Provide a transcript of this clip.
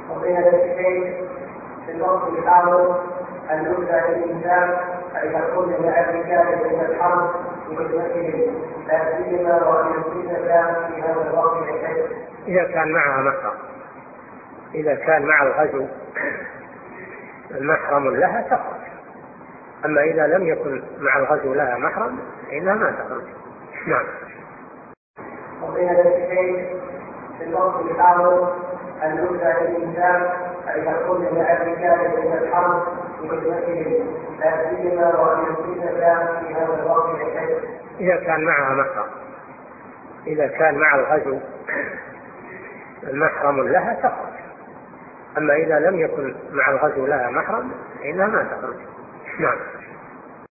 فضيلة الشيخ، في الوقت الحاضر أن يبدأ الإنسان أن يكون للرجال بين الحرب بخدمتهم لا سيما وأن يفيدك في هذا الوقت الحالي. إذا كان معها محرم، إذا كان مع الغزو محرم لها تخرج، أما إذا لم يكن مع الغزو لها محرم فإنها ما تخرج. نعم. فضيلة الشيخ، في الوقت الحاضر أن يبدأ الإنسان أن يكون للرجال بين الحرب بخدمتهم لا سيما وأن يفيدك في هذا الوقت الحالي. إذا كان معها محرم، إذا كان مع الغزو محرم لها تخرج، أما إذا لم يكن مع الغزو لها محرم فإنها ما تخرج. نعم.